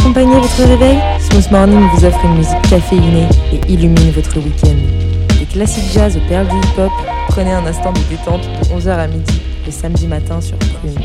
accompagner votre réveil, Smooth Morning vous offre une musique caféinée et illumine votre week-end. Des classiques jazz aux perles du hip-hop, prenez un instant de détente de 11h à midi le samedi matin sur Prune.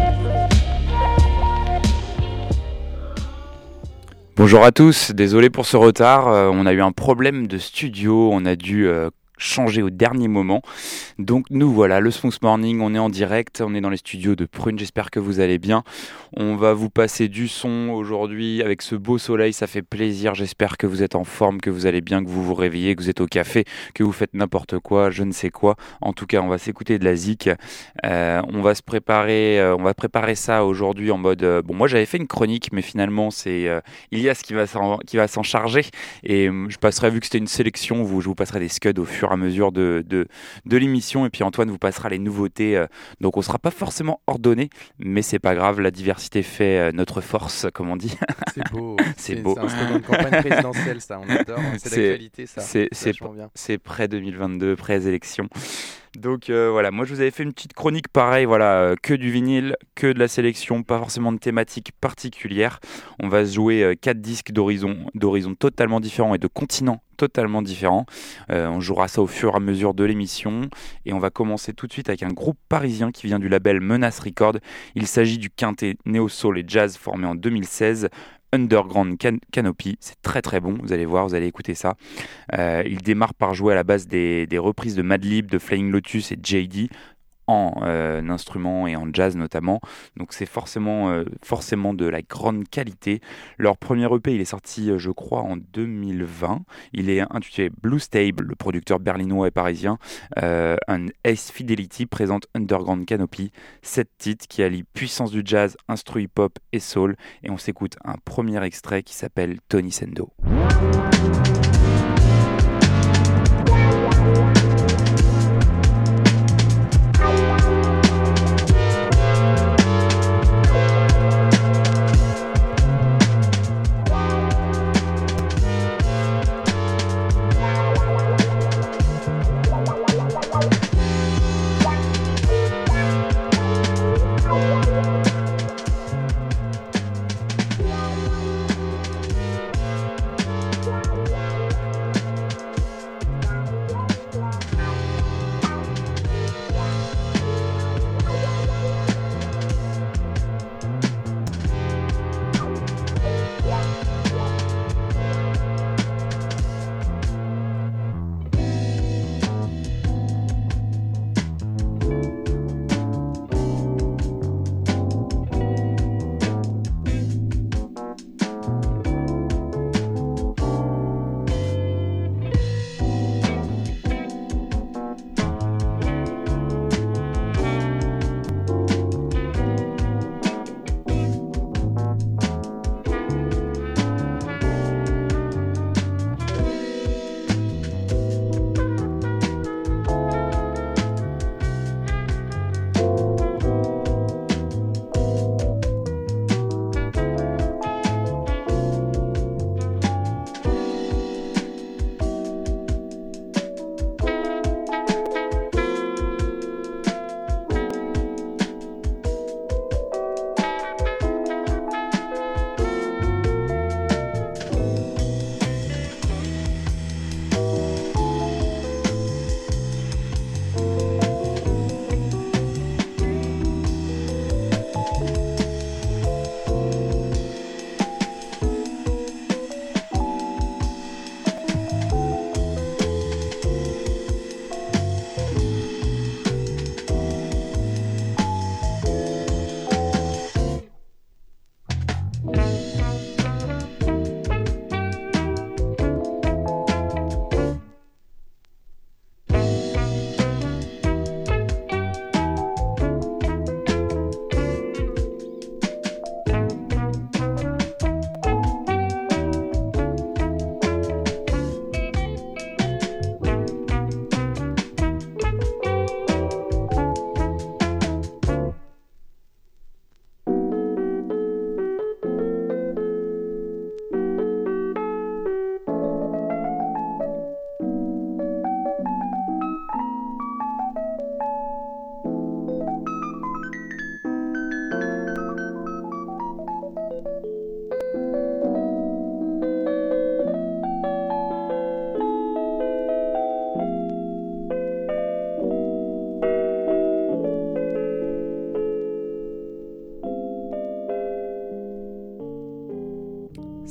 Bonjour à tous, désolé pour ce retard, on a eu un problème de studio, on a dû changer au dernier moment. Donc nous voilà, le Smooth Morning, on est en direct, on est dans les studios de Prune, j'espère que vous allez bien. On va vous passer du son aujourd'hui avec ce beau soleil, ça fait plaisir, j'espère que vous êtes en forme, que vous allez bien, que vous vous réveillez, que vous êtes au café, que vous faites n'importe quoi, je ne sais quoi. En tout cas, on va s'écouter de la zik. On va préparer ça aujourd'hui en mode... bon, moi j'avais fait une chronique, mais finalement c'est Ilias qui va s'en charger. Et je passerai, vu que c'était une sélection, je vous passerai des scuds au fur et à mesure de l'émission, et puis Antoine vous passera les nouveautés, donc on sera pas forcément ordonné, mais c'est pas grave, la diversité fait notre force, comme on dit. C'est beau. C'est beau. C'est un slogan de campagne présidentielle, ça, on adore, c'est d'actualité, ça. C'est près 2022, pré-élection. Donc voilà, moi je vous avais fait une petite chronique pareil, voilà, que du vinyle, que de la sélection, pas forcément de thématique particulière. On va se jouer 4 disques d'horizons totalement différents et de continents totalement différents. On jouera ça au fur et à mesure de l'émission, et on va commencer tout de suite avec un groupe parisien qui vient du label Menace Records. Il s'agit du quintet néo-soul et jazz formé en 2016. Underground Canopy, c'est très très bon, vous allez voir, vous allez écouter ça. Il démarre par jouer à la base des reprises de Madlib, de Flying Lotus et JD en instruments et en jazz notamment, donc c'est forcément de la grande qualité. Leur premier EP, il est sorti je crois en 2020, il est intitulé Blue Stable. Le producteur berlinois et parisien un Ace Fidelity présente Underground Canopy, 7 titres qui allient puissance du jazz, instru hip-hop et soul, et on s'écoute un premier extrait qui s'appelle Tony Sendo.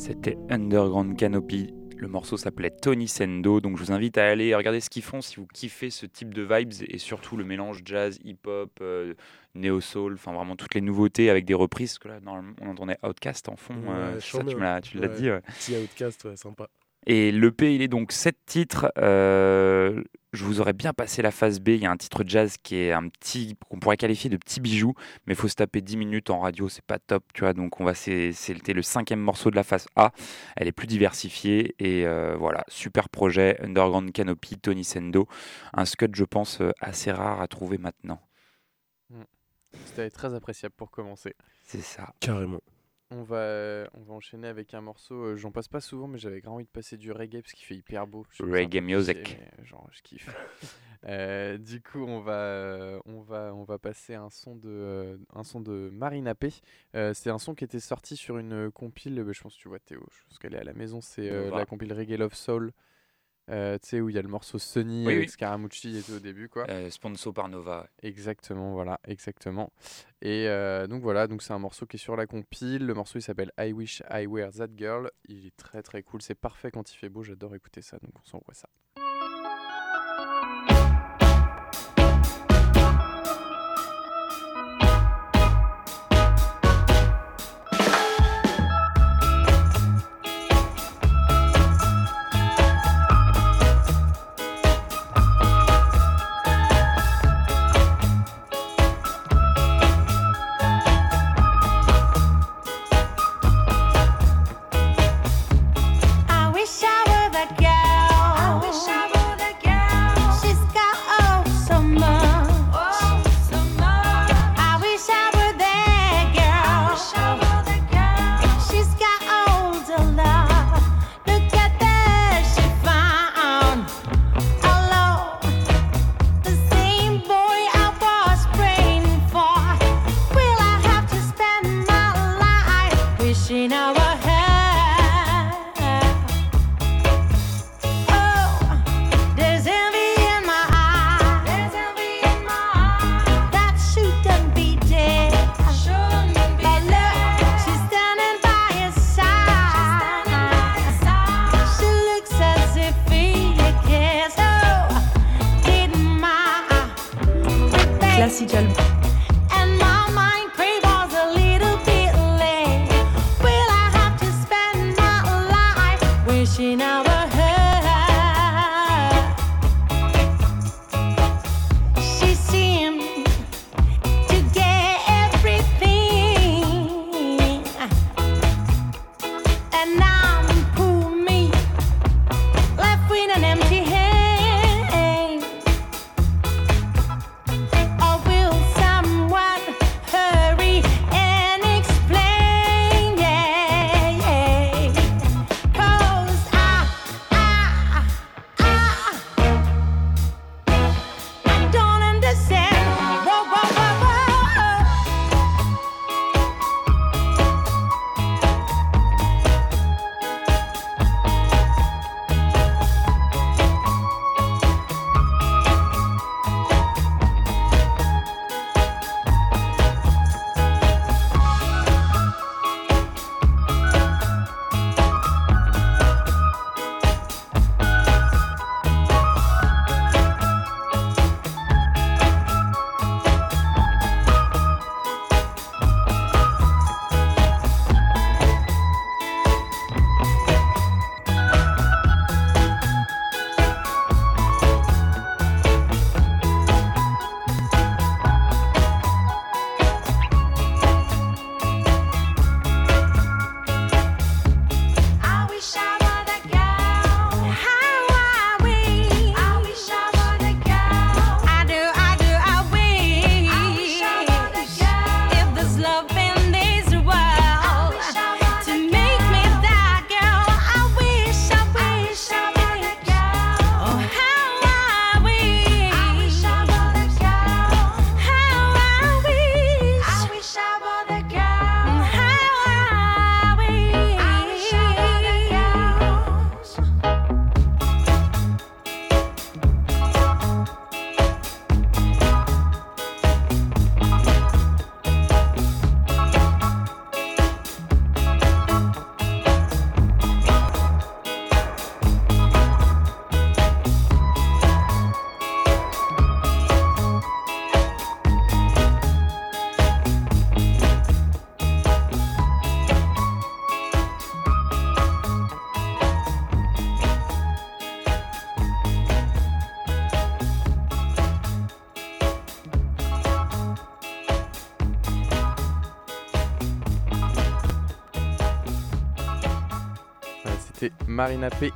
C'était Underground Canopy. Le morceau s'appelait Tony Sendo, donc je vous invite à aller regarder ce qu'ils font si vous kiffez ce type de vibes et surtout le mélange jazz, hip-hop, néo-soul, enfin vraiment toutes les nouveautés avec des reprises. Parce que là, normalement, on entendait Outkast en fond, ça, tu l'as dit. Ouais. Petit Outkast, ouais, sympa. Et l'EP, il est donc 7 titres. Je vous aurais bien passé la phase B. Il y a un titre jazz qui est qu'on pourrait qualifier de petit bijou, mais il faut se taper 10 minutes en radio, c'est pas top, tu vois. Donc c'était le 5e morceau de la phase A. Elle est plus diversifiée et voilà, super projet. Underground Canopy, Tony Sendo, un scud, je pense, assez rare à trouver maintenant. C'était très appréciable pour commencer. C'est ça. Carrément. On va enchaîner avec un morceau, j'en passe pas souvent, mais j'avais grand envie de passer du reggae parce qu'il fait hyper beau. Reggae music. Genre, je kiffe. Du coup, on va passer un son de Marina P. C'est un son qui était sorti sur une compile, je pense que tu vois Théo, je pense qu'elle est à la maison, c'est la compile Reggae Love Soul. Tu sais, où il y a le morceau Sunny avec Scaramucci et tout au début, quoi. Sponsor par Nova. Exactement, voilà, exactement. Et donc voilà, donc c'est un morceau qui est sur la compile. Le morceau il s'appelle I Wish I Were That Girl. Il est très très cool, c'est parfait quand il fait beau, j'adore écouter ça, donc on s'envoie ça. I wish I were that girl. C'était Marina P.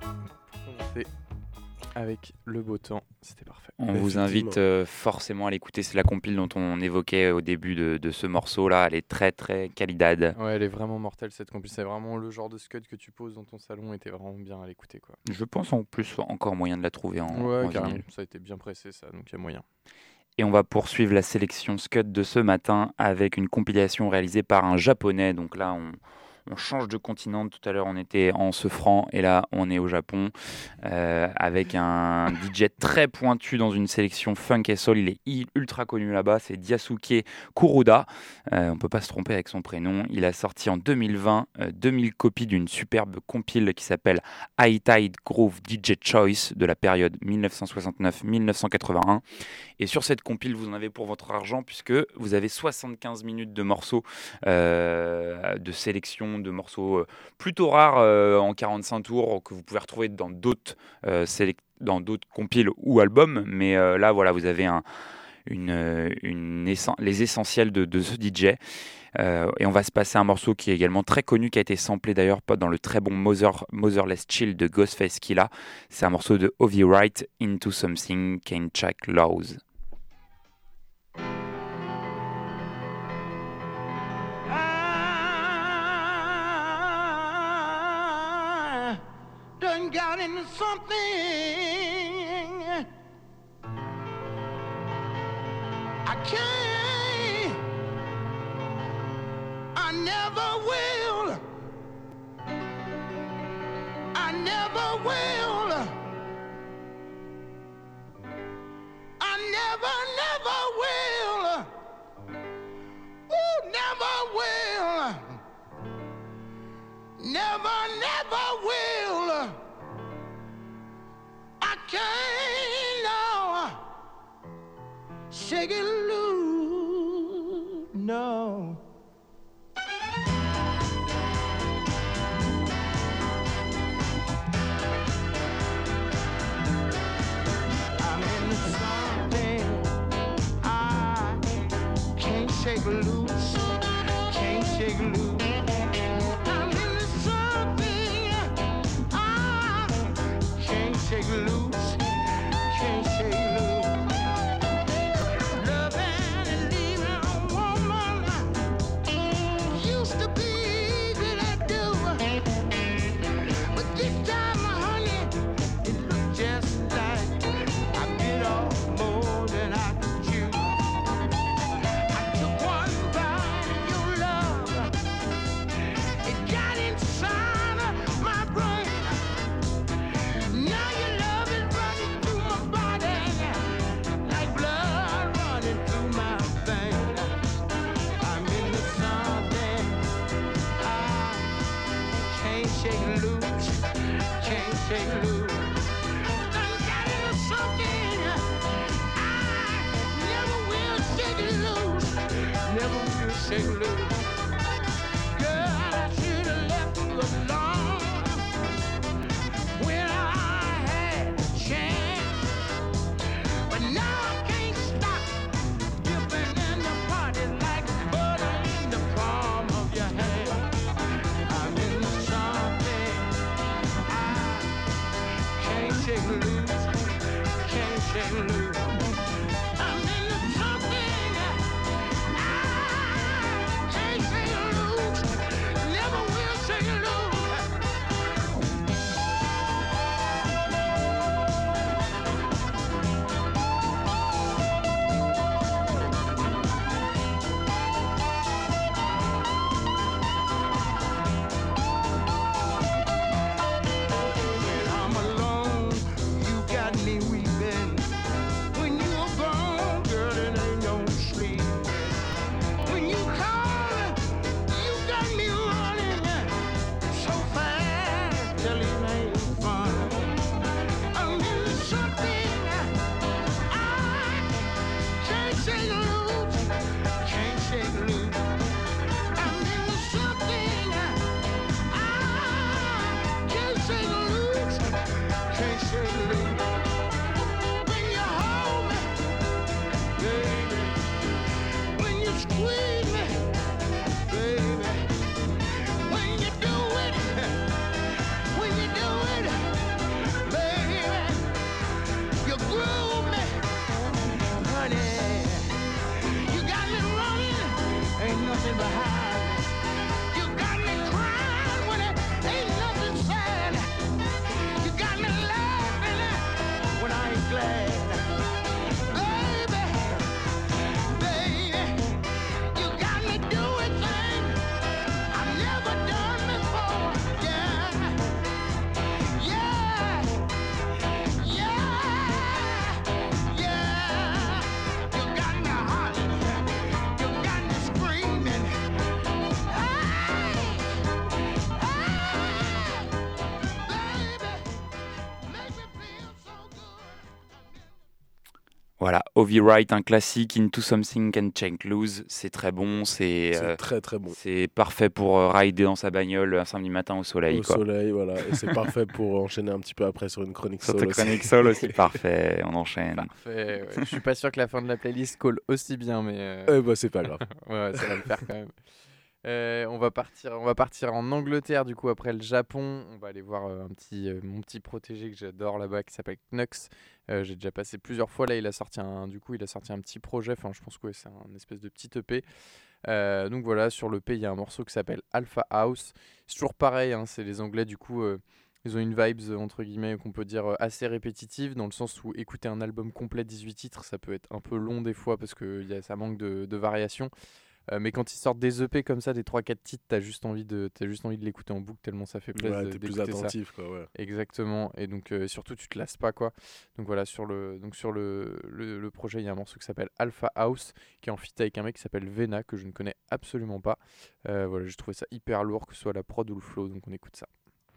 Avec le beau temps, c'était parfait. On vous invite forcément à l'écouter, c'est la compile dont on évoquait au début de ce morceau-là, elle est très très qualidad. Ouais, elle est vraiment mortelle cette compile, c'est vraiment le genre de scud que tu poses dans ton salon et t'es vraiment bien à l'écouter, quoi. Je pense en plus encore moyen de la trouver en carrément, vinyle. Ça a été bien pressé ça, donc il y a moyen. Et on va poursuivre la sélection Scud de ce matin avec une compilation réalisée par un japonais, donc là on change de continent. Tout à l'heure, on était en Sefran et là, on est au Japon avec un DJ très pointu dans une sélection funk et soul. Il est ultra connu là-bas. C'est Daisuke Kuroda. On ne peut pas se tromper avec son prénom. Il a sorti en 2020 2000 copies d'une superbe compile qui s'appelle High Tide Groove DJ Choice de la période 1969-1981. Et sur cette compile, vous en avez pour votre argent puisque vous avez 75 minutes de morceaux de sélection, de morceaux plutôt rares en 45 tours que vous pouvez retrouver dans d'autres compiles ou albums. Mais là, voilà, vous avez les essentiels de ce DJ. Et on va se passer un morceau qui est également très connu, qui a été samplé d'ailleurs dans le très bon Motherless Chill de Ghostface Killah. C'est un morceau de Ovi Wright, Into Something Can't Check Laws. Done got into something I can't, I never will, I never will, I never will, ooh, never will, never will. I can't now shake it loose, no. I'm in something I can't shake loose, can't shake loose. Shake loose, can't shake loose. Loving and leaving a woman used to be easy to do, but this time, honey, it looked just like I bit off more than I could chew. I took one bite of your love, it got inside of my brain. Now your love is running through my body, like blood running through my veins. I'm into something I can't shake loose, can't shake loose. Done got into something I never will shake loose, never will shake loose. Girl, I should have left you alone when I had a chance, but now I can't stop dipping in the party like butter in the palm of your hand. I'm in something I can't shake loose, can't shake loose. I'm in something I can't nothing behind. You got me crying when it ain't nothing sad. You got me laughing when I ain't glad. Baby, baby, you got me doing things I've never done before. Yeah, yeah, yeah, yeah. You got me hollering, you got me screaming. Hey, hey, baby, make me feel so good. Voilà, Ovi Wright, un classique, Into Something Can Change Loose, c'est très bon, C'est très très bon. c'est parfait pour rider dans sa bagnole un samedi matin au soleil. Au Quoi. soleil, voilà. Et c'est parfait pour enchaîner un petit peu après sur une chronique Sur soul ta aussi. chronique soul aussi, parfait, on enchaîne. Parfait. Ouais. Je suis pas sûr que la fin de la playlist colle aussi bien, mais Bah, c'est pas grave. ouais, ça va le faire quand même. On va partir en Angleterre du coup après le Japon. On va aller voir mon petit protégé que j'adore là-bas qui s'appelle Knux. J'ai déjà passé plusieurs fois là. Il a sorti un petit projet. Enfin, je pense que c'est un espèce de petit EP. Donc voilà, sur l'EP il y a un morceau qui s'appelle Alpha House. C'est toujours pareil. Hein, c'est les Anglais du coup. Ils ont une vibes entre guillemets qu'on peut dire assez répétitive dans le sens où écouter un album complet 18 titres ça peut être un peu long des fois parce que ça manque de variation. Mais quand ils sortent des EP comme ça, des 3-4 titres, t'as juste envie de l'écouter en boucle tellement ça fait plaisir. Ouais, t'es plus attentif, quoi, ouais. Exactement. Et donc surtout tu te lasses pas quoi. Donc voilà, sur le projet, il y a un morceau qui s'appelle Alpha House qui est en feat avec un mec qui s'appelle Vena que je ne connais absolument pas. Voilà, j'ai trouvé ça hyper lourd que ce soit la prod ou le flow, donc on écoute ça.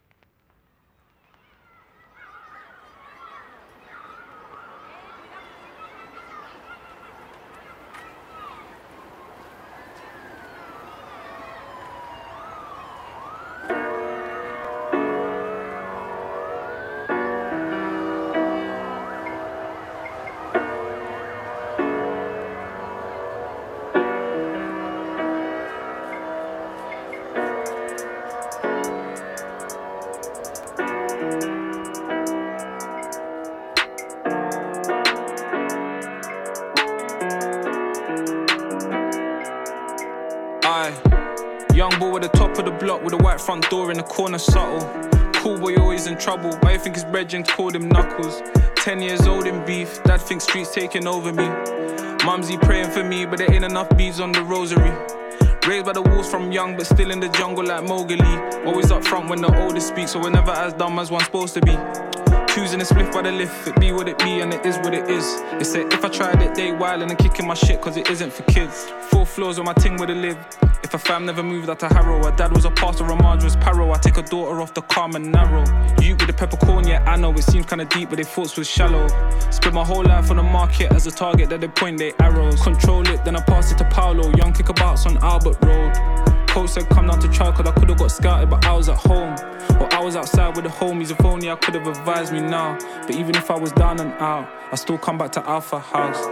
Young boy at the top of the block with a white front door in the corner, subtle. Cool boy always in trouble, but I think his brethren called him Knuckles. 10 years old in beef, dad thinks streets taking over me. Mumsy praying for me, but there ain't enough beads on the rosary. Raised by the wolves from young, but still in the jungle like Mowgli. Always up front when the oldest speaks, so we're never as dumb as one's supposed to be. Choosing a spliff by the lift, it be what it be and it is what it is. They said if I tried it, they wildin' and kicking my shit cause it isn't for kids. 4 floors where my ting would've lived. If a fam never moved out to Harrow, her dad was a pastor, her Marge was Paro. I take a daughter off the calm and narrow. You with the peppercorn, yeah I know it seems kinda deep but they thoughts was shallow. Spent my whole life on the market as a target that they point their arrows. Control it, then I pass it to Paolo. Young kickabouts on Albert Road. Coach said come down to try cause I could've got scouted but I was at home. Or I was outside with the homies, if only I could've advised me now. But even if I was down and out, I still come back to Alpha House.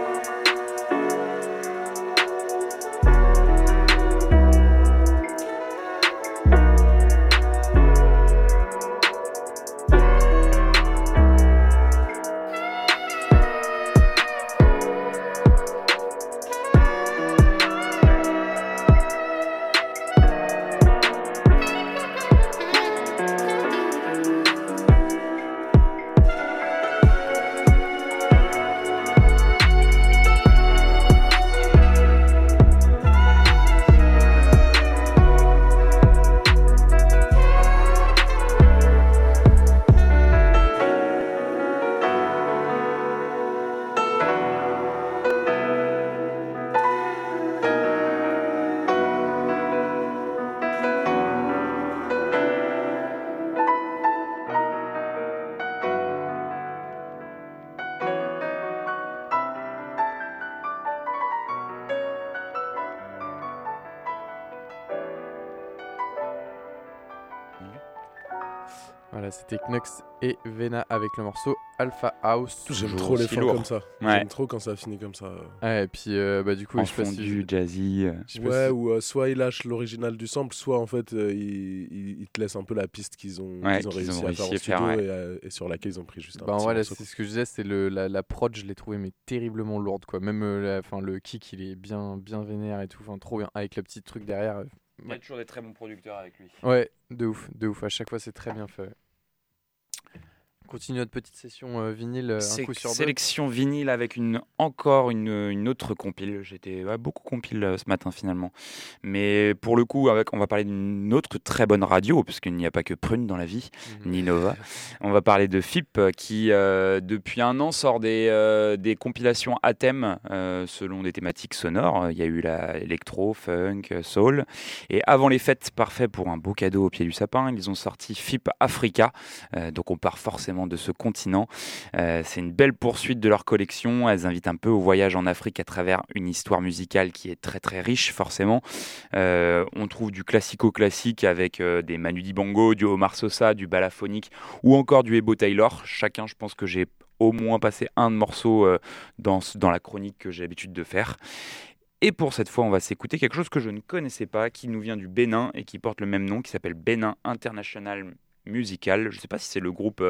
Voilà, c'était Knux et Vena avec le morceau Alpha House. J'aime Toujours trop les aussi fins lourd. comme ça. Ouais. J'aime trop quand ça finit comme ça. Ouais, et puis du coup, En je sais pas si- fondu, jazzy. je sais pas Ouais, si- ou soit ils lâchent l'original du sample, soit en fait ils te laissent un peu la piste qu'ils ont, Ouais, qu'ils ont qu'ils réussi ont à faire réussi en à faire, studio ouais. et sur laquelle ils ont pris juste un Bah en petit vrai, là, morceau, c'est ce que je disais, c'est la prod, je l'ai trouvé mais terriblement lourde quoi. Même le kick, il est bien vénère et tout, enfin trop bien avec le petit truc derrière. Il y a toujours des très bons producteurs avec lui. Ouais, de ouf. À chaque fois, c'est très bien fait. On continue notre petite session vinyle un coup sur deux. Sélection vinyle avec encore une autre compile. J'étais beaucoup compile ce matin finalement. Mais pour le coup, on va parler d'une autre très bonne radio, parce qu'il n'y a pas que Prune dans la vie, ni Nova. On va parler de FIP qui, depuis un an, sort des compilations à thème selon des thématiques sonores. Il y a eu la électro, funk, soul. Et avant les fêtes, parfait pour un beau cadeau au pied du sapin, ils ont sorti FIP Africa. Donc on part forcément de ce continent. C'est une belle poursuite de leur collection. Elles invitent un peu au voyage en Afrique à travers une histoire musicale qui est très très riche forcément. On trouve du classico-classique avec des Manu Dibango, du Omar Sosa, du Balaphonique ou encore du Ebo Taylor. Chacun, je pense que j'ai au moins passé un morceau dans la chronique que j'ai l'habitude de faire. Et pour cette fois, on va s'écouter quelque chose que je ne connaissais pas, qui nous vient du Bénin et qui porte le même nom, qui s'appelle Bénin International Musical. Je ne sais pas si c'est le groupe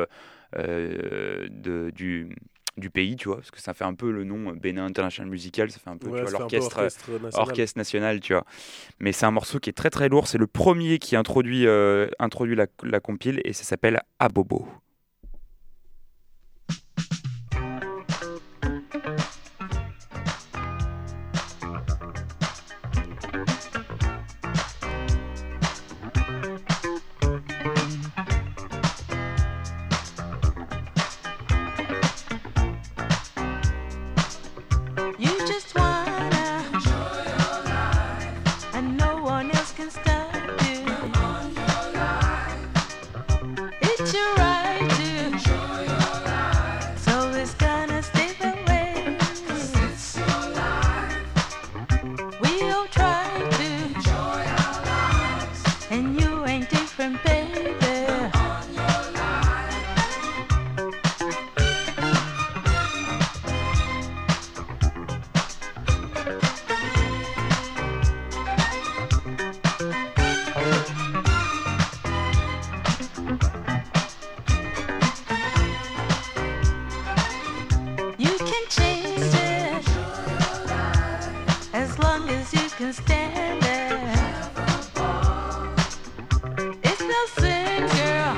du pays, tu vois, parce que ça fait un peu le nom Bénin International Musical, ça fait un peu, Ouais, tu vois, c'est un peu orchestre national, tu vois. Mais c'est un morceau qui est très très lourd, c'est le premier qui introduit la compile et ça s'appelle Abobo. You just wanna enjoy your life, and no one else can stop you. It's your right to enjoy your life, so it's gonna stay that way. 'Cause it's your life. We all try to enjoy our lives, and you ain't different, baby. You can change it as long as you can stand it. It's no sin, girl,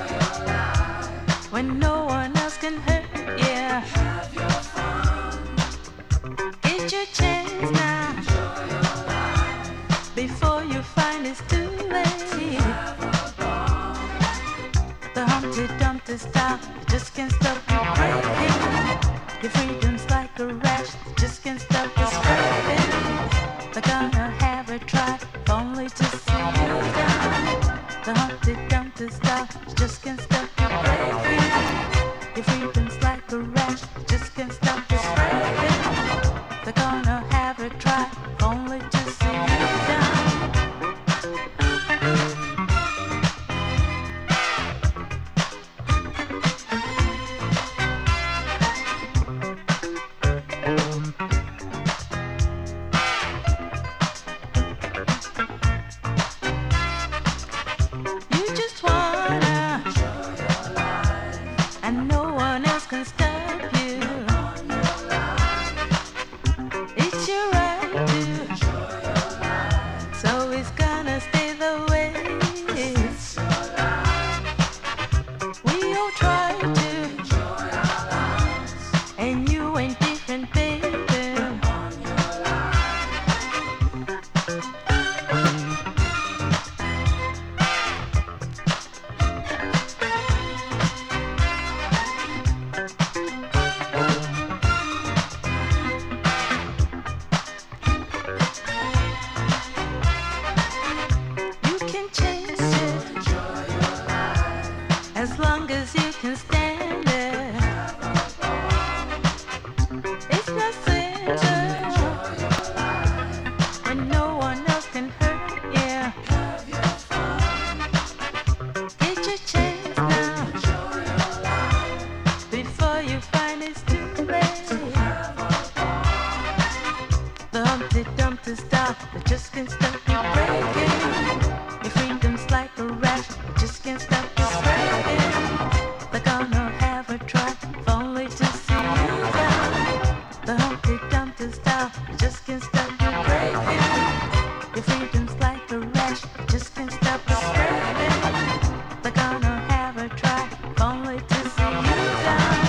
when no one else can hurt you. Get your chance now before you find it's too late. The Humpty Dumpty style, you just can't stop it breaking. Your freedom's like a rash, you just can't stop it spreading. They're gonna have a try, if only to see you down. The Humpty Dumpty style, you just can't stop it breaking. Your freedom's like a rash, you just can't stop it spreading. They're gonna have a try, if only to see you down. You just wanna enjoy just can't stop you breaking. Your freedom's like a rash, you just can't stop you spreading. They're gonna have a try, if only to see you down. The Humpty Dumpty style, you just can't stop you breaking. Your freedom's like a rash, you just can't stop you spreading. They're gonna have a try, if only to see you down.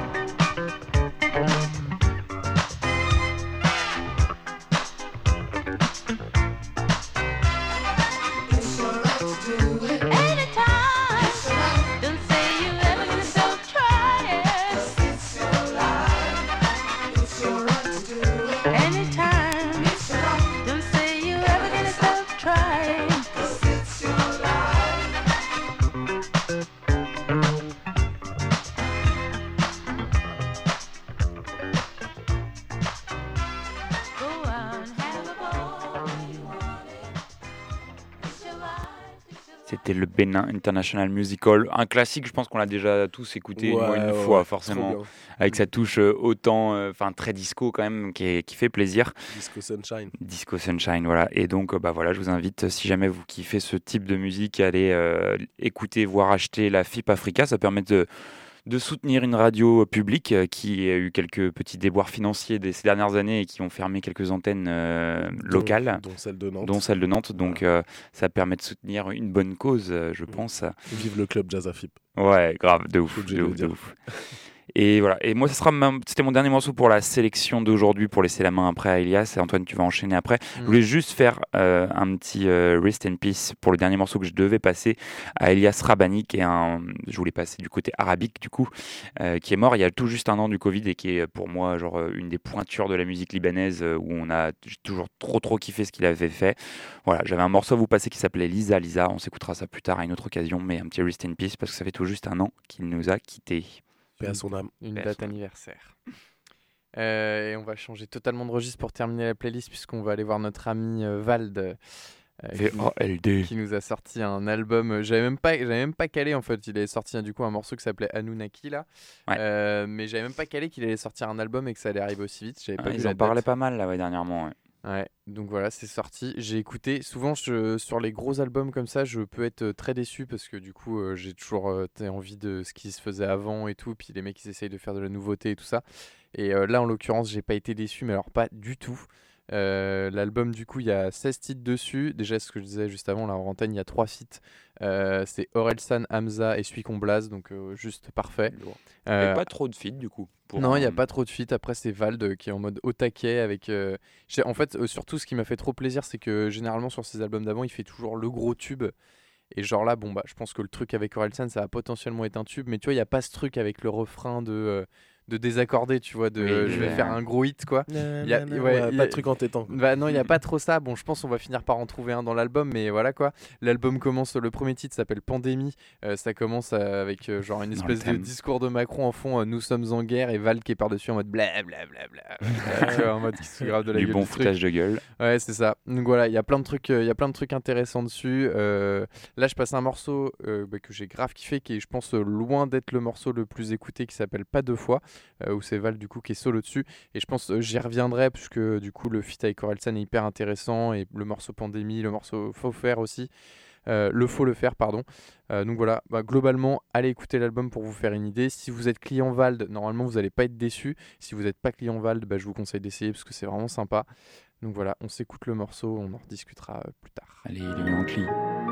C'était le Benin International Musical, un classique, je pense qu'on l'a déjà tous écouté au moins une fois, forcément, avec sa touche autant, très disco quand même, qui fait plaisir. Disco Sunshine, voilà. Et donc, voilà, je vous invite, si jamais vous kiffez ce type de musique, à aller écouter, voire acheter la FIP Africa. Ça permet de soutenir une radio publique qui a eu quelques petits déboires financiers ces dernières années et qui ont fermé quelques antennes locales, dont celle de Nantes. Donc ça permet de soutenir une bonne cause, je pense. Vive le club Jazz Afip. Ouais, grave, de ouf. Et voilà. Et moi, c'était mon dernier morceau pour la sélection d'aujourd'hui pour laisser la main après à Elias. Et Antoine, tu vas enchaîner après. Je voulais juste faire un petit rest in peace pour le dernier morceau que je devais passer à Elias Rabani, je voulais passer du côté arabique du coup, qui est mort il y a tout juste un an du Covid et qui est pour moi genre une des pointures de la musique libanaise où j'ai toujours trop kiffé ce qu'il avait fait. Voilà, j'avais un morceau à vous passer qui s'appelait Lisa. On s'écoutera ça plus tard à une autre occasion, mais un petit rest in peace parce que ça fait tout juste un an qu'il nous a quittés. Paix à son âme. Une date anniversaire. Et on va changer totalement de registre pour terminer la playlist puisqu'on va aller voir notre ami Vald qui nous a sorti un album. J'avais même pas calé en fait. Il avait sorti du coup un morceau qui s'appelait Anunnaki là. Ouais. Mais j'avais même pas calé qu'il allait sortir un album et que ça allait arriver aussi vite. Ils en parlaient pas mal là dernièrement. Ouais, donc voilà, c'est sorti. J'ai écouté. Souvent, sur les gros albums comme ça, je peux être très déçu parce que du coup, j'ai toujours envie de ce qui se faisait avant et tout. Puis les mecs, ils essayent de faire de la nouveauté et tout ça. Et là, en l'occurrence, j'ai pas été déçu, mais alors pas du tout. L'album, du coup, il y a 16 titres dessus. Déjà, ce que je disais juste avant, là en antenne, il y a 3 feats. C'est Orelsan, Hamza et celui qu'on blase, donc juste parfait. Il n'y a pas trop de feats du coup. Non, il n'y a pas trop de feats. Après, c'est Vald qui est en mode au taquet. En fait, surtout, ce qui m'a fait trop plaisir, c'est que généralement, sur ses albums d'avant, il fait toujours le gros tube. Et genre là, je pense que le truc avec Orelsan, ça va potentiellement être un tube. Mais tu vois, il n'y a pas ce truc avec le refrain de désaccorder, tu vois, je vais faire un gros hit, quoi. Il y a pas de truc entêtant. Non, il n'y a pas trop ça. Bon, je pense qu'on va finir par en trouver un dans l'album, mais voilà, quoi. L'album commence, le premier titre s'appelle Pandémie. Ça commence avec genre une espèce de discours de Macron en fond, nous sommes en guerre, et Val qui est par-dessus en mode blablabla. En mode qui se grave de la gueule. Du bon foutage de gueule. Ouais, c'est ça. Donc voilà, il y a plein de trucs intéressants dessus. Là, je passe un morceau que j'ai grave kiffé, qui est, je pense, loin d'être le morceau le plus écouté, qui s'appelle Pas deux fois. Où c'est Val du coup qui est solo dessus, et je pense j'y reviendrai puisque du coup le feat avec Orelsan est hyper intéressant, et le morceau Pandémie, le morceau Faut le faire, pardon. Donc voilà, globalement allez écouter l'album pour vous faire une idée. Si vous êtes client Vald, normalement vous n'allez pas être déçu. Si vous n'êtes pas client Vald, je vous conseille d'essayer parce que c'est vraiment sympa. Donc voilà, on s'écoute le morceau, on en rediscutera plus tard. Allez, il est mis en cli.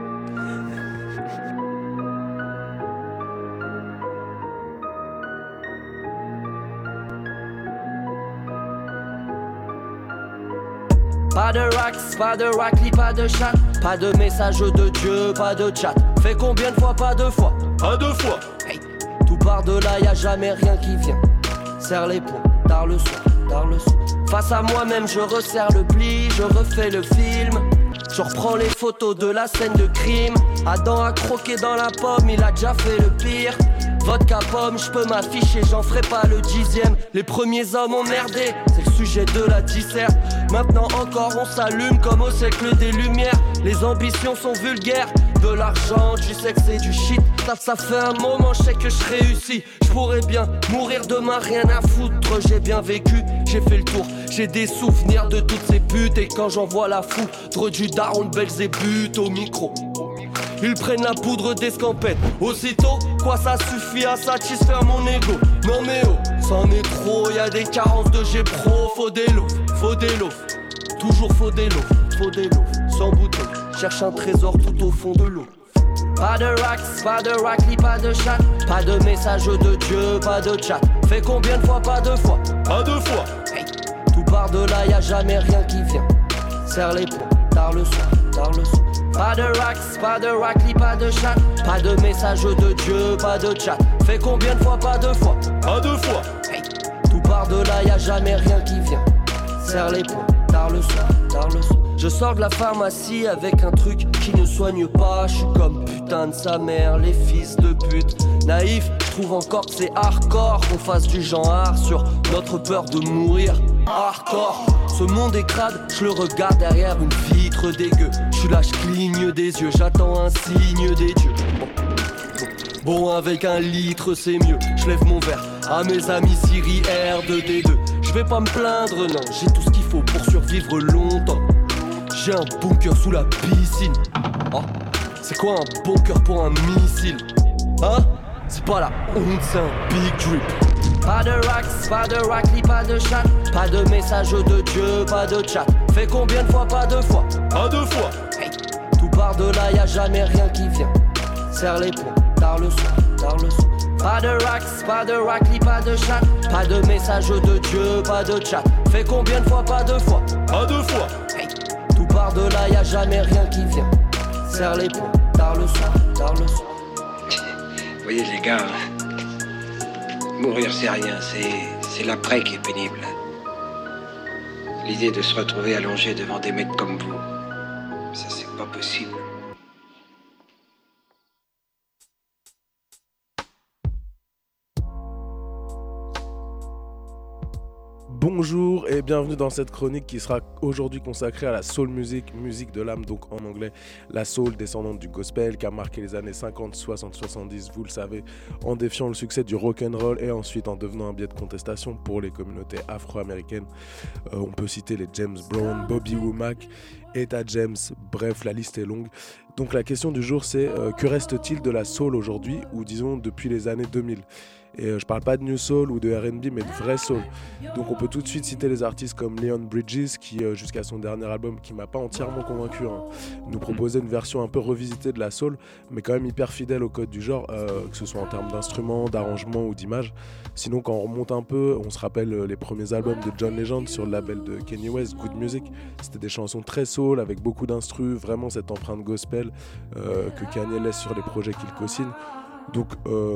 Pas de racks, pas de racli, pas de chat, pas de message de Dieu, pas de chat. Fait combien de fois? Pas deux fois. Pas deux fois. Hey. Tout part de là, y a jamais rien qui vient. Serre les poings, tard le soir, tard le soir. Face à moi-même, je resserre le pli, je refais le film. Je reprends les photos de la scène de crime. Adam a croqué dans la pomme, il a déjà fait le pire. Vodka pomme, je peux m'afficher, j'en ferai pas le 10e. Les premiers hommes ont merdé, c'est le sujet de la disserte. Maintenant encore on s'allume comme au siècle des Lumières. Les ambitions sont vulgaires, de l'argent, du sexe et du shit. Ça fait un moment, je sais que je réussis. Je pourrais bien mourir demain, rien à foutre, j'ai bien vécu. j'ai fait le tour. J'ai des souvenirs de toutes ces putes. Et quand j'en vois la foudre du daron de Belzébuth au micro, ils prennent la poudre d'escampette. Aussitôt, quoi ça suffit à satisfaire mon ego. Non mais oh, c'en est trop, y'a des carences de G-Pro. Faut des lots, toujours faut des lots, sans bouteille, cherche un trésor tout au fond de l'eau. Pas de racks, pas de raclis, pas de chat, pas de message de Dieu, pas de chat. Fait combien de fois, pas deux fois, hey. Tout part de là, y'a jamais rien qui vient. Serre les poings, tard le soir. Pas de racks, pas de raclis, pas de chat, pas de message de Dieu, pas de chat. Fait combien de fois, pas deux fois, hey. Tout part de là, y'a jamais rien qui vient. Serre les poings, tard le soir. Je sors de la pharmacie avec un truc qui ne soigne pas. Je suis comme putain de sa mère, les fils de pute. Naïf, je trouve encore que c'est hardcore qu'on fasse du genre sur notre peur de mourir. Hardcore, ce monde est crade, je le regarde derrière une vitre dégueu. Je suis là, je cligne des yeux, j'attends un signe des dieux. Bon, avec un litre c'est mieux, je lève mon verre à mes amis Siri R2D2. Je vais pas me plaindre, non, j'ai tout ce qu'il faut pour survivre longtemps. J'ai un bunker sous la piscine. Oh, c'est quoi un bunker pour un missile? Hein? C'est pas la honte, c'est un big drip. Pas de racks, pas de raclis, pas de chat, pas de message de Dieu, pas de chat. Fait combien de fois, pas deux fois, hey. Tout part de là, y'a jamais rien qui vient. Serre les poings, tard le soir. Pas de racks, pas de raclis, pas de chat, pas de message de Dieu, pas de chat. Fait combien de fois, pas deux fois, hey. Tout part de là, y'a jamais rien qui vient. Serre les poings, tard le soir. Vous voyez les gars, mourir c'est rien, c'est l'après qui est pénible. L'idée de se retrouver allongé devant des mecs comme vous, ça c'est pas possible. Bonjour et bienvenue dans cette chronique qui sera aujourd'hui consacrée à la soul music, musique de l'âme, donc en anglais la soul descendante du gospel qui a marqué les années 50, 60, 70, vous le savez, en défiant le succès du rock'n'roll et ensuite en devenant un biais de contestation pour les communautés afro-américaines. On peut citer les James Brown, Bobby Womack, Etta James, bref la liste est longue. Donc la question du jour c'est que reste-t-il de la soul aujourd'hui ou disons depuis les années 2000 ? Et je parle pas de New Soul ou de R&B, mais de vrai soul. Donc on peut tout de suite citer les artistes comme Leon Bridges, qui jusqu'à son dernier album, qui m'a pas entièrement convaincu, nous proposait une version un peu revisitée de la soul, mais quand même hyper fidèle au code du genre, que ce soit en termes d'instruments, d'arrangements ou d'images. Sinon quand on remonte un peu, on se rappelle les premiers albums de John Legend sur le label de Kanye West, Good Music. C'était des chansons très soul, avec beaucoup d'instrus, vraiment cette empreinte gospel que Kanye laisse sur les projets qu'il co-signe. Donc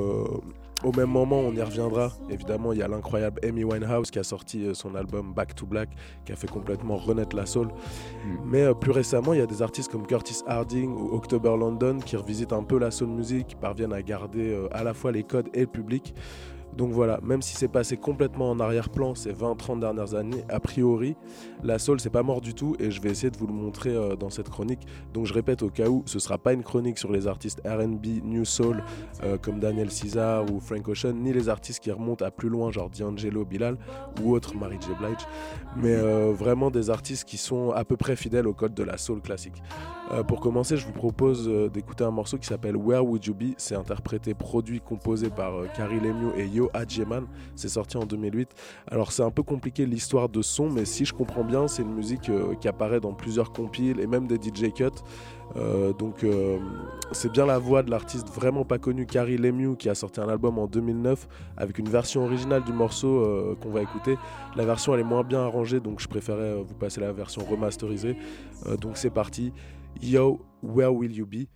au même moment, on y reviendra. Évidemment, il y a l'incroyable Amy Winehouse qui a sorti son album Back to Black, qui a fait complètement renaître la soul. Mais plus récemment, il y a des artistes comme Curtis Harding ou October London qui revisitent un peu la soul music, qui parviennent à garder à la fois les codes et le public. Donc voilà, même si c'est passé complètement en arrière-plan ces 20-30 dernières années, a priori, la soul c'est pas mort du tout et je vais essayer de vous le montrer dans cette chronique. Donc je répète au cas où, ce sera pas une chronique sur les artistes R&B, New Soul comme Daniel Caesar ou Frank Ocean, ni les artistes qui remontent à plus loin genre D'Angelo, Bilal ou autres, Mary J. Blige, mais vraiment des artistes qui sont à peu près fidèles au code de la soul classique. Pour commencer, je vous propose d'écouter un morceau qui s'appelle Where Would You Be. C'est interprété, produit, composé par Carrie Lemieux et Yo Adjeman. C'est sorti en 2008. Alors c'est un peu compliqué l'histoire de son, mais si je comprends bien, c'est une musique qui apparaît dans plusieurs compiles et même des DJ cuts. Donc c'est bien la voix de l'artiste vraiment pas connu Carrie Lemieux qui a sorti un album en 2009 avec une version originale du morceau qu'on va écouter. La version elle est moins bien arrangée, donc je préférais vous passer la version remasterisée. Donc c'est parti. Yo, Where Will You Be?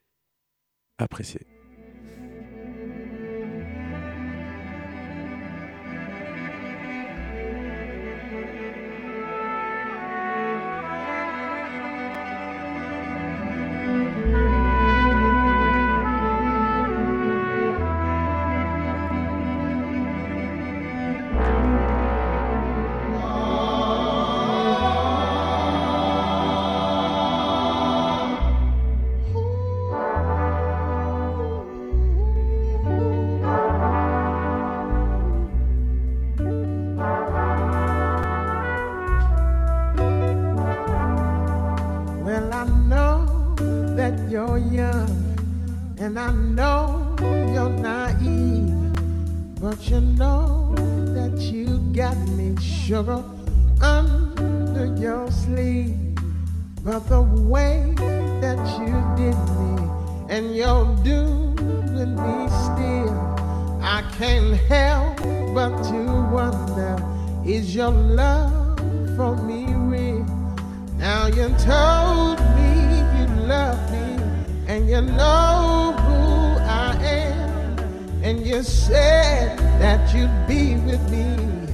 Appréciez. Well, I know that you're young, and I know you're naive, but you know that you got me, sugar, under your sleeve. But the way that you did me, and you're doing me still, I can't help but to wonder, is your love for me real? Now you told me you love me, and you know who I am, and you said that you'd be with me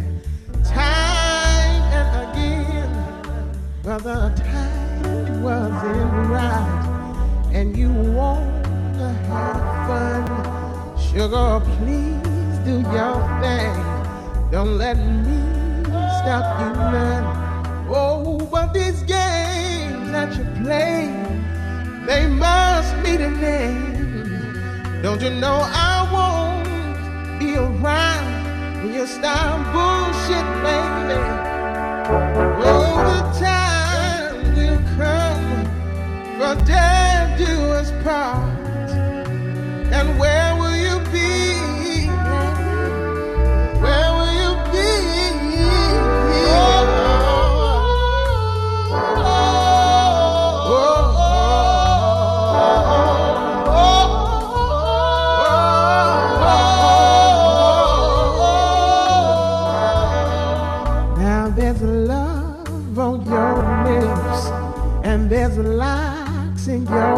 time and again, but the time wasn't right, and you wanna have fun. Sugar, please do your thing, don't let me stop you none. Oh, but these games that you play, they must meet an end. Don't you know I won't be around when you start bullshit, baby. Oh, the time will come for death do us part. And where will you be? Where will you be? Now there's love on your lips, and there's locks in your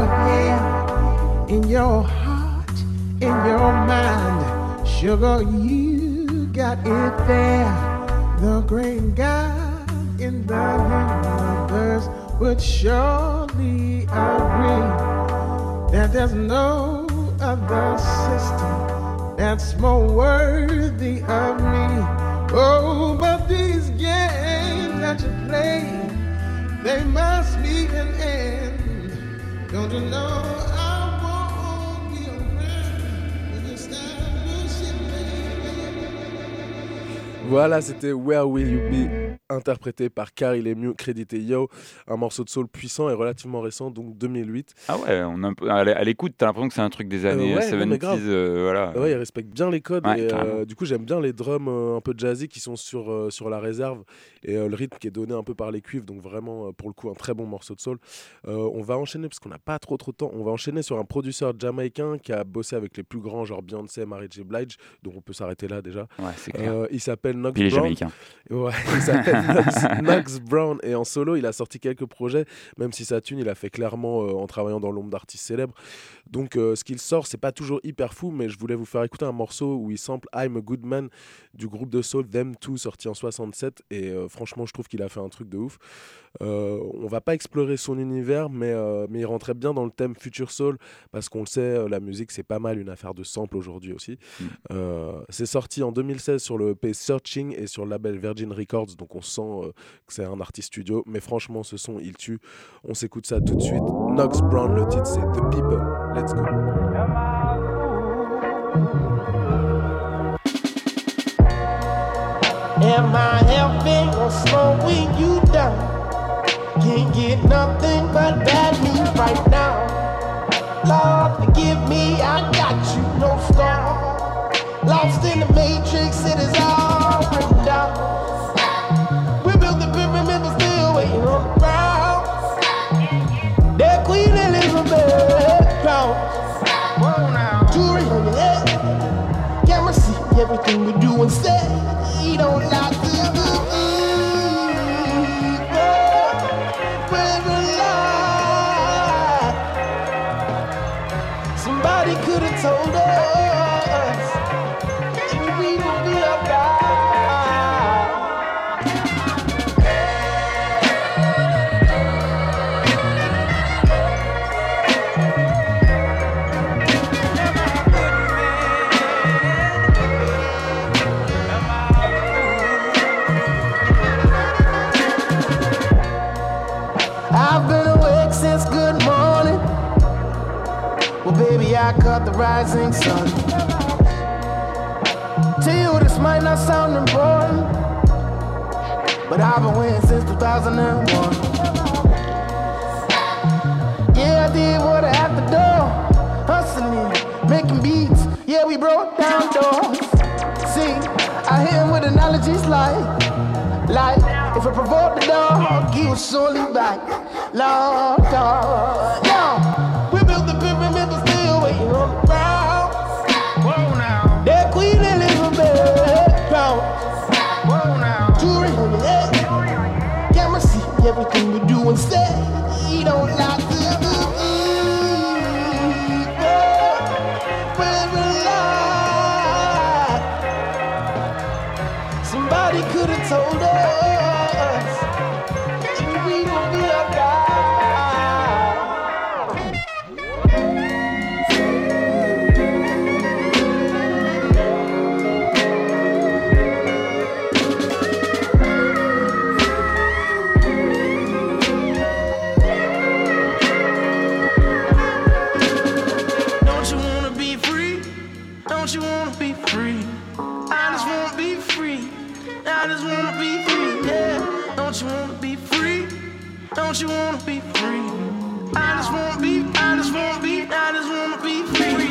hair, in your heart, in your mind. Sugar, you got it there. The great God in the universe would surely agree that there's no other system that's more worthy of me. Oh, but these games that you play, they must meet an end. Don't you know I won't be around when you start losing me? Voilà, c'était Where Will You Be, interprété par Carrie Lemieux, crédité Yo, un morceau de soul puissant et relativement récent, donc 2008. Ah ouais, on a un peu, à l'écoute, t'as l'impression que c'est un truc des années ouais, 70s, voilà. Ouais, il respecte bien les codes, Ouais, et du coup j'aime bien les drums un peu jazzy qui sont sur la réserve, et le rythme qui est donné un peu par les cuivres, donc vraiment pour le coup un très bon morceau de soul. On va enchaîner, parce qu'on n'a pas trop de temps, on va enchaîner sur un producteur jamaïcain qui a bossé avec les plus grands, genre Beyoncé, Mary J. Blige, donc on peut s'arrêter là déjà. Ouais, c'est clair. Il s'appelle Knox Puis il est Brown. jamaïcain. Ouais, il s'appelle Knox Brown, et en solo il a sorti quelques projets, même si sa thune il a fait clairement en travaillant dans l'ombre d'artistes célèbres. Donc ce qu'il sort, c'est pas toujours hyper fou, mais je voulais vous faire écouter un morceau où il sample I'm a Good Man du groupe de soul Them Too, sorti en 67, et franchement je trouve qu'il a fait un truc de ouf. On va pas explorer son univers, mais il rentrait bien dans le thème Future Soul, parce qu'on le sait, la musique c'est pas mal une affaire de sample aujourd'hui aussi. C'est sorti en 2016 sur le EP Searching et sur le label Virgin Records, donc on sent que c'est un artiste studio, mais franchement ce son il tue. On s'écoute ça tout de suite. Knox Brown, le titre c'est The People. Let's go. Am I helping or slowing you down? Can't get nothing but bad news right now. Lord, forgive me, I got you, no scar. Lost in the matrix, it is all written down. We built the pyramid, but still waiting on the ground. That Queen Elizabeth crown. Jewelry on your head, camera see everything we do and say. You don't lie to the lie. Somebody could have told us that we would be alright. I've been awake since good morning. Well, baby, I caught the rising sun. To you, this might not sound important, but I've been waiting since 2001. For provoke the dog, he was solely back. Lord God, now we built the pyramid, but still waiting on the ground. Whoa now, that Queen Elizabeth crown. Whoa now, jewelry on the head. Camera see everything we do and say. He don't like to do evil. We're alive. Somebody could have told us we gon' be a guy. Don't you wanna be free? Don't you wanna be free? I just wanna be free. I just wanna be free, yeah. Don't you wanna be free? Don't you wanna be free? I just wanna be, I just wanna be, I just wanna be free.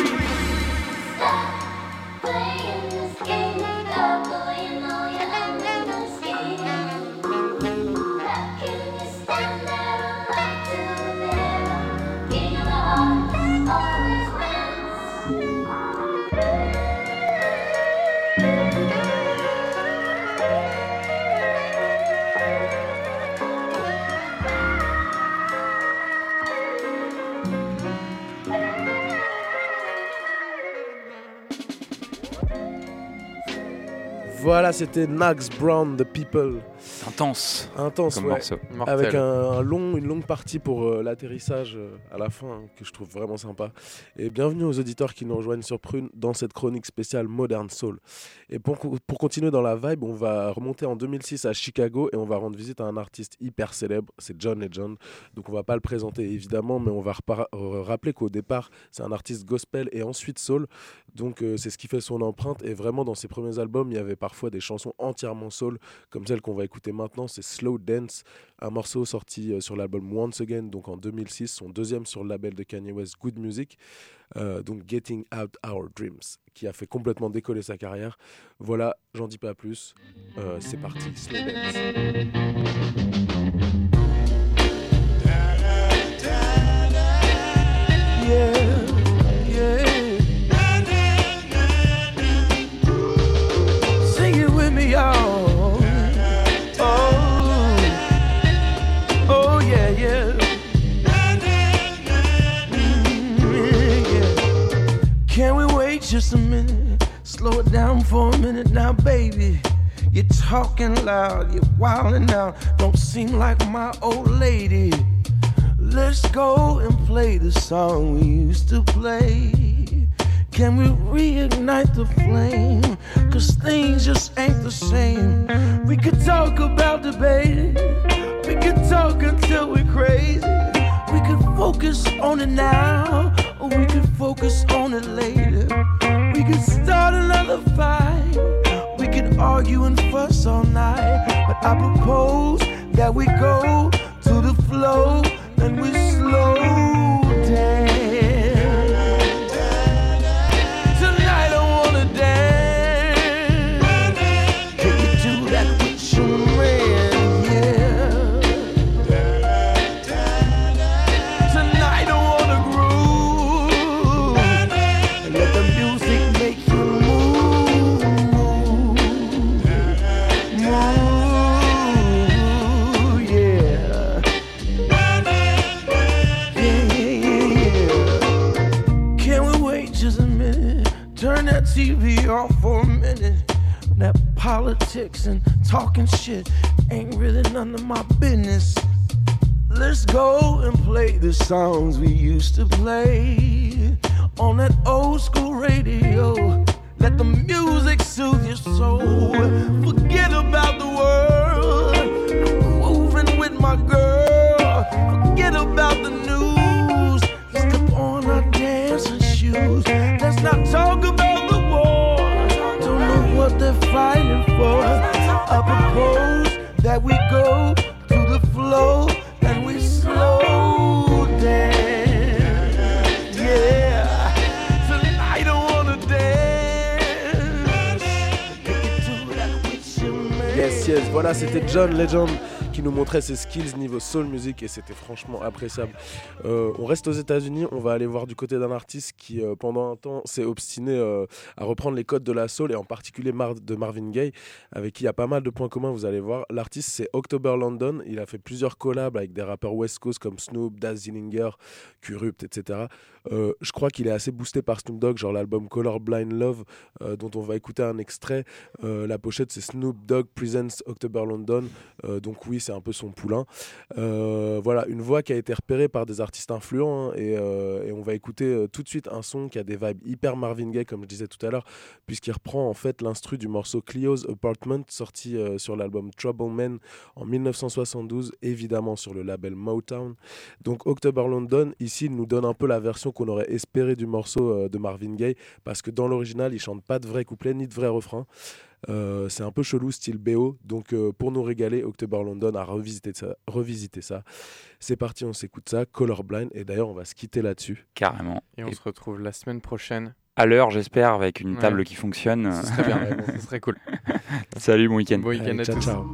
Stop playing this game, stop going all your hand in this game. How can you stand there and lie to the mirror? King of the hearts always wins. Voilà, c'était Nax Brown, The People. Intense. Intense, comme ouais. morceau. Avec une longue partie pour l'atterrissage à la fin, hein, que je trouve vraiment sympa. Et bienvenue aux auditeurs qui nous rejoignent sur Prune dans cette chronique spéciale Modern Soul. Et pour continuer dans la vibe, on va remonter en 2006 à Chicago et on va rendre visite à un artiste hyper célèbre, c'est John Legend. Donc on va pas le présenter évidemment, mais on va rappeler qu'au départ, c'est un artiste gospel et ensuite soul. Donc c'est ce qui fait son empreinte. Et vraiment, dans ses premiers albums, il y avait parfois des chansons entièrement soul, comme celle qu'on va écouter maintenant, c'est Slow Dance, un morceau sorti sur l'album Once Again, donc en 2006, son deuxième sur le label de Kanye West, Good Music, donc Getting Out Our Dreams, qui a fait complètement décoller sa carrière. Voilà, j'en dis pas plus, c'est parti, Slow Dance. Yeah, yeah. Sing it with me, y'all. Oh, yeah, yeah. Yeah. Can we wait just a minute? Slow it down for a minute now, baby. You're talking loud, you're wilding out. Don't seem like my old lady. Let's go and play the song we used to play. Can we reignite the flame? Cause things just ain't the same. We could talk about debating. We could talk until we're crazy. We could focus on it now, or we could focus on it later. We could start another fight. We could argue and fuss all night. But I propose that we go to the flow and we slow dance. Tonight I wanna dance. Can you do that with your man? Yeah. Tonight I wanna groove and let the music make you move, yeah. Can we wait just a minute? Turn that TV off for a minute. That politics and talking shit ain't really none of my business. Let's go and play the songs we used to play on that old school radio. Let the music soothe your soul. Forget about the world. I'm grooving with my girl. Forget about the news. Slip on our dancing shoes. Let's not talk about the war. Don't know what they're fighting for. I propose that we go to the flow and we slow dance. Yeah. Tonight I wanna dance. Yes, Voilà, c'était John Legend qui nous montrait ses skills niveau soul music et c'était franchement appréciable. On reste aux États-Unis, on va aller voir du côté d'un artiste qui pendant un temps s'est obstiné à reprendre les codes de la soul et en particulier de Marvin Gaye, avec qui il y a pas mal de points communs, vous allez voir. L'artiste c'est October London, il a fait plusieurs collabs avec des rappeurs West Coast comme Snoop, Daz Dillinger, Kurupt, etc. Je crois qu'il est assez boosté par Snoop Dogg, genre l'album Colorblind Love dont on va écouter un extrait. La pochette c'est Snoop Dogg Presents October London, donc oui c'est un peu son poulain. Voilà, une voix qui a été repérée par des artistes influents hein, et on va écouter tout de suite un son qui a des vibes hyper Marvin Gaye comme je disais tout à l'heure, puisqu'il reprend en fait l'instru du morceau Cleo's Apartment sorti sur l'album Trouble Man en 1972, évidemment sur le label Motown. Donc October London ici il nous donne un peu la version qu'on aurait espéré du morceau de Marvin Gaye, parce que dans l'original il chante pas de vrais couplets ni de vrais refrains. C'est un peu chelou style BO, donc pour nous régaler, October London a revisité ça. C'est parti, on s'écoute ça, Colorblind, et d'ailleurs on va se quitter là-dessus. Carrément. Et on se retrouve la semaine prochaine. À l'heure, j'espère, avec une table qui fonctionne. Ce serait bien, ce serait cool. Salut, bon week-end. Bon week-end à tous. Ciao.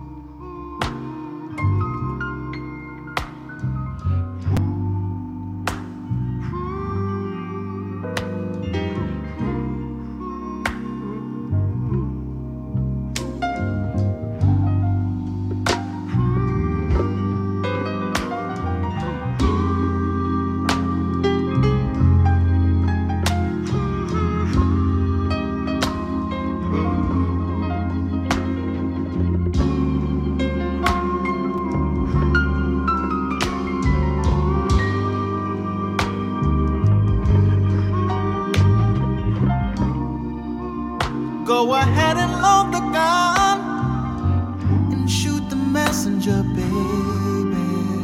Go ahead and load the gun and shoot the messenger, baby.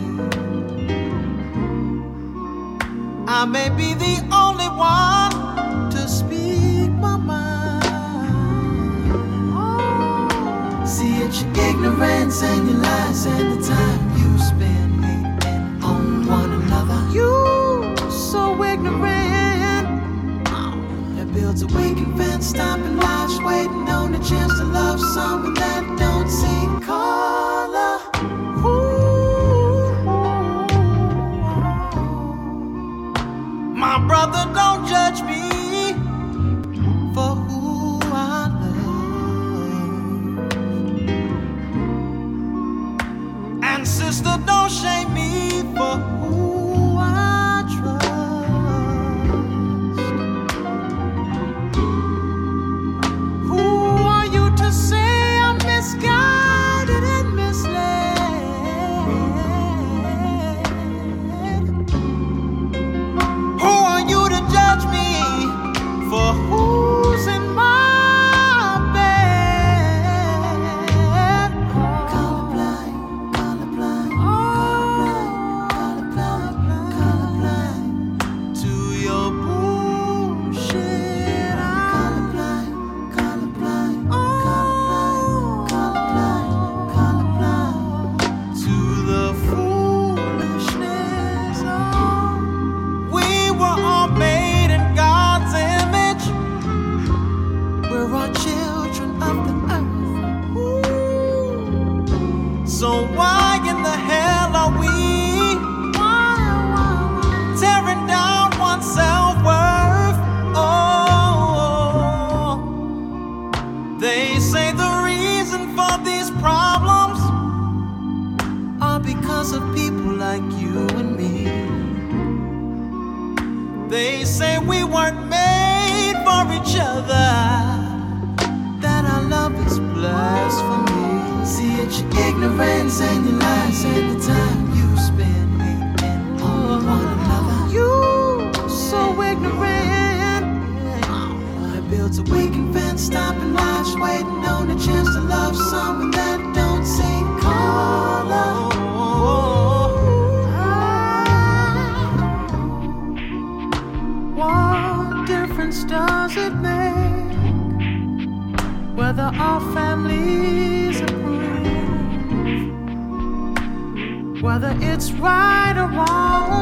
I may be the only one to speak my mind. See, it's your ignorance and your lies and the time you spend hating on one another. You so ignorant. Builds a waking fence, stopping lives, waiting on a chance to love someone that don't see color. Ooh. My brother, don't judge me for who I love. And sister, don't shame me for who I trust. Misguided and misled. Who are you to judge me for who's in my bed? Colorblind, colorblind, colorblind, colorblind to your bullshit. Colorblind, colorblind, so why in the hell are we tearing down one's self-worth? Oh, they say the reason for these problems are because of people like you and me. They say we weren't made for each other, that our love is blasphemy. See, it's your ignorance and your lies and the time you spend hating on one another. You so ignorant. It builds a waking fence, stopping lives, waiting on a chance to love someone that don't see color. What difference does it make whether our families approve, whether it's right or wrong?